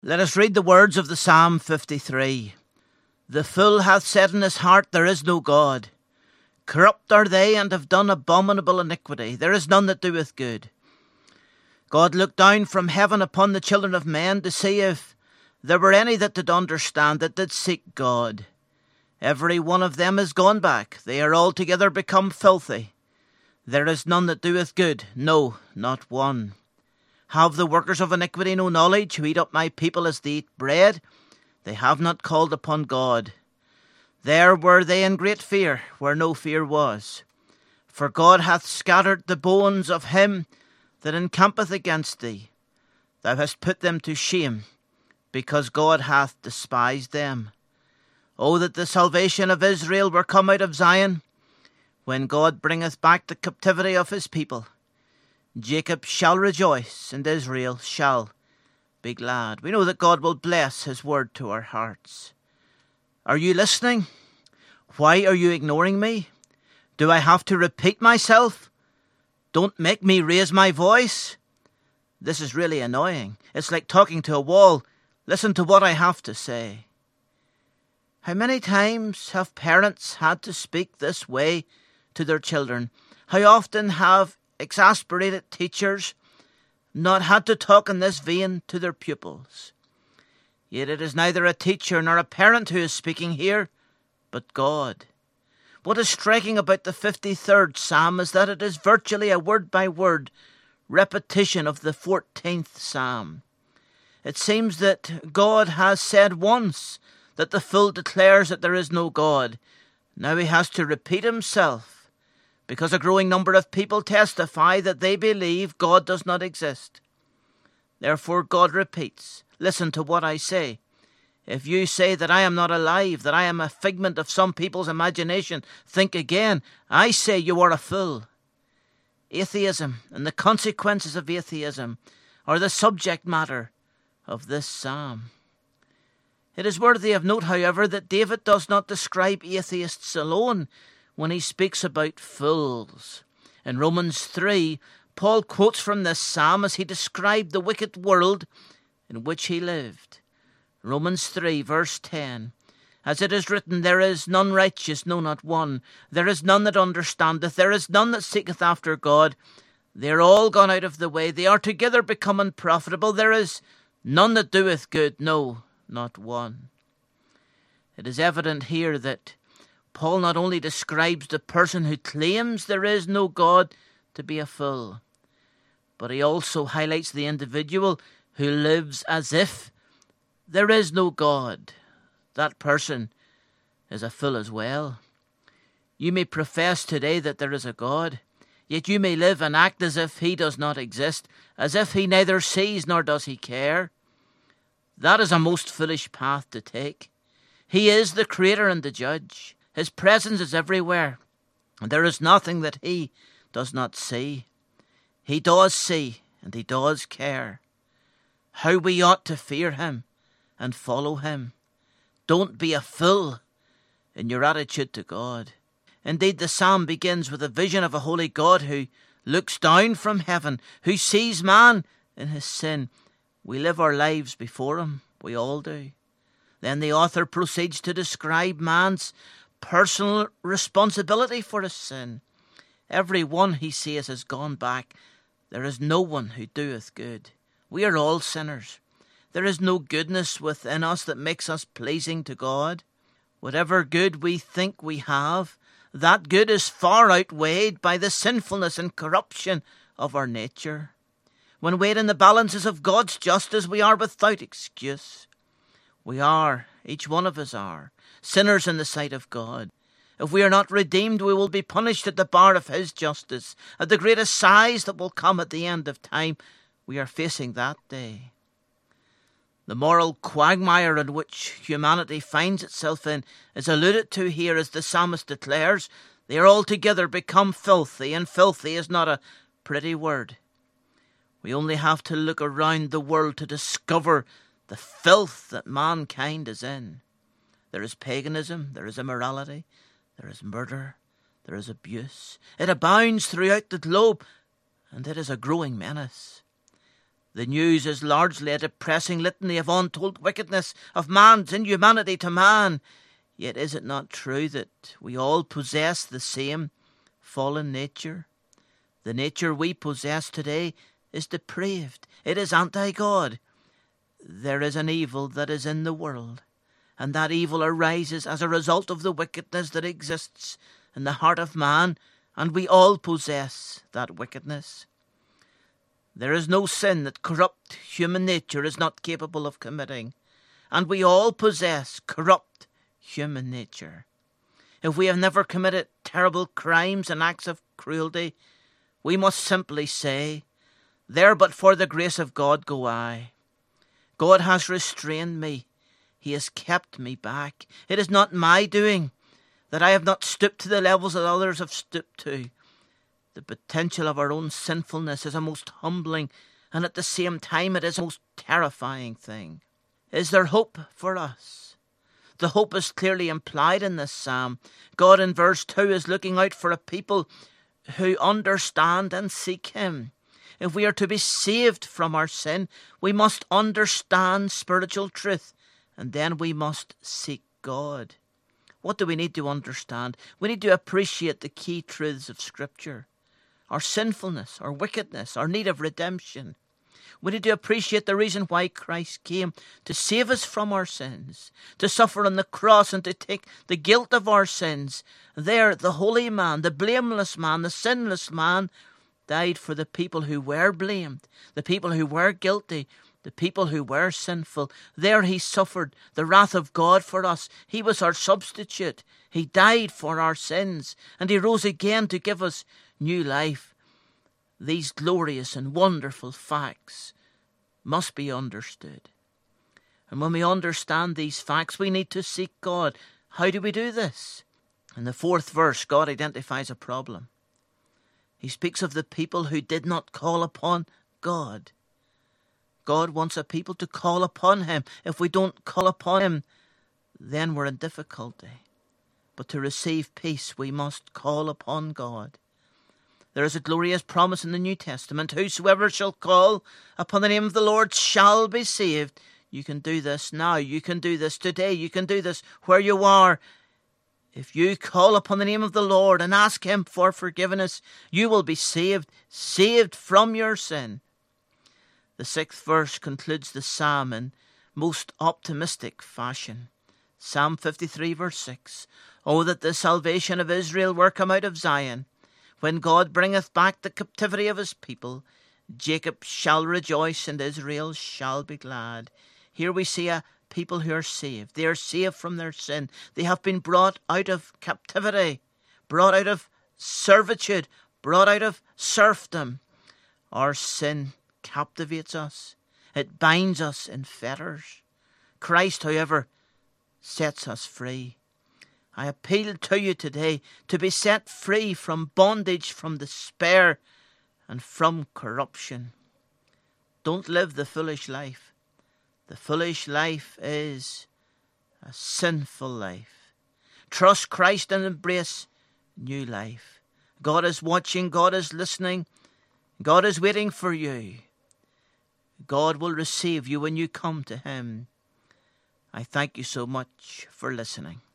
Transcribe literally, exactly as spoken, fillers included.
Let us read the words of the Psalm fifty-three. The fool hath said in his heart, there is no God. Corrupt are they, and have done abominable iniquity. There is none that doeth good. God looked down from heaven upon the children of men to see if there were any that did understand, that did seek God. Every one of them is gone back. They are altogether become filthy. There is none that doeth good, no, not one. Have the workers of iniquity no knowledge, who eat up my people as they eat bread? They have not called upon God. There were they in great fear, where no fear was. For God hath scattered the bones of him that encampeth against thee. Thou hast put them to shame, because God hath despised them. O that the salvation of Israel were come out of Zion, when God bringeth back the captivity of his people. Jacob shall rejoice, and Israel shall be glad. We know that God will bless his word to our hearts. Are you listening? Why are you ignoring me? Do I have to repeat myself? Don't make me raise my voice. This is really annoying. It's like talking to a wall. Listen to what I have to say. How many times have parents had to speak this way to their children? How often have exasperated teachers not had to talk in this vein to their pupils? Yet it is neither a teacher nor a parent who is speaking here, but God. What is striking about the fifty-third Psalm is that it is virtually a word-by-word repetition of the fourteenth Psalm. It seems that God has said once that the fool declares that there is no God. Now he has to repeat himself, because a growing number of people testify that they believe God does not exist. Therefore God repeats, listen to what I say. If you say that I am not alive, that I am a figment of some people's imagination, think again. I say you are a fool. Atheism and the consequences of atheism are the subject matter of this psalm. It is worthy of note, however, that David does not describe atheists alone when he speaks about fools. In Romans three, Paul quotes from this psalm as he described the wicked world in which he lived. Romans three, verse ten. As it is written, there is none righteous, no, not one. There is none that understandeth. There is none that seeketh after God. They are all gone out of the way. They are together become unprofitable. There is none that doeth good, no, not one. It is evident here that Paul not only describes the person who claims there is no God to be a fool, but he also highlights the individual who lives as if there is no God. That person is a fool as well. You may profess today that there is a God, yet you may live and act as if he does not exist, as if he neither sees nor does he care. That is a most foolish path to take. He is the creator and the judge. His presence is everywhere, and there is nothing that he does not see. He does see, and he does care. How we ought to fear him and follow him. Don't be a fool in your attitude to God. Indeed, the psalm begins with a vision of a holy God who looks down from heaven, who sees man in his sin. We live our lives before him. We all do. Then the author proceeds to describe man's personal responsibility for his sin. Every one, he says, has gone back. There is no one who doeth good. We are all sinners. There is no goodness within us that makes us pleasing to God. Whatever good we think we have, that good is far outweighed by the sinfulness and corruption of our nature. When weighed in the balances of God's justice, we are without excuse. We are, each one of us are, sinners in the sight of God. If we are not redeemed, we will be punished at the bar of his justice, at the great assize that will come at the end of time. We are facing that day. The moral quagmire in which humanity finds itself in is alluded to here as the psalmist declares, they are altogether become filthy, and filthy is not a pretty word. We only have to look around the world to discover the filth that mankind is in. There is paganism, there is immorality, there is murder, there is abuse. It abounds throughout the globe, and it is a growing menace. The news is largely a depressing litany of untold wickedness, of man's inhumanity to man. Yet is it not true that we all possess the same fallen nature? The nature we possess today is depraved. It is anti-God. There is an evil that is in the world, and that evil arises as a result of the wickedness that exists in the heart of man, and we all possess that wickedness. There is no sin that corrupt human nature is not capable of committing, and we all possess corrupt human nature. If we have never committed terrible crimes and acts of cruelty, we must simply say, "There but for the grace of God go I. God has restrained me. He has kept me back. It is not my doing that I have not stooped to the levels that others have stooped to." The potential of our own sinfulness is a most humbling, and at the same time it is a most terrifying thing. Is there hope for us? The hope is clearly implied in this psalm. God in verse two is looking out for a people who understand and seek Him. If we are to be saved from our sin, we must understand spiritual truth, and then we must seek God. What do we need to understand? We need to appreciate the key truths of Scripture. Our sinfulness, our wickedness, our need of redemption. We need to appreciate the reason why Christ came, to save us from our sins, to suffer on the cross and to take the guilt of our sins. There, the holy man, the blameless man, the sinless man, died for the people who were blamed, the people who were guilty, the people who were sinful. There he suffered the wrath of God for us. He was our substitute. He died for our sins, and he rose again to give us new life. These glorious and wonderful facts must be understood. And when we understand these facts, we need to seek God. How do we do this? In the fourth verse, God identifies a problem. He speaks of the people who did not call upon God. God wants a people to call upon Him. If we don't call upon Him, then we're in difficulty. But to receive peace, we must call upon God. There is a glorious promise in the New Testament. Whosoever shall call upon the name of the Lord shall be saved. You can do this now. You can do this today. You can do this where you are. If you call upon the name of the Lord and ask Him for forgiveness, you will be saved, saved from your sin. The sixth verse concludes the psalm in most optimistic fashion. Psalm fifty-three verse six. Oh, that the salvation of Israel were come out of Zion. When God bringeth back the captivity of His people, Jacob shall rejoice and Israel shall be glad. Here we see a people who are saved. They are saved from their sin. They have been brought out of captivity, brought out of servitude, brought out of serfdom. Our sin captivates us. It binds us in fetters. Christ, however, sets us free. I appeal to you today to be set free from bondage, from despair, and from corruption. Don't live the foolish life. The foolish life is a sinful life. Trust Christ and embrace new life. God is watching. God is listening. God is waiting for you. God will receive you when you come to Him. I thank you so much for listening.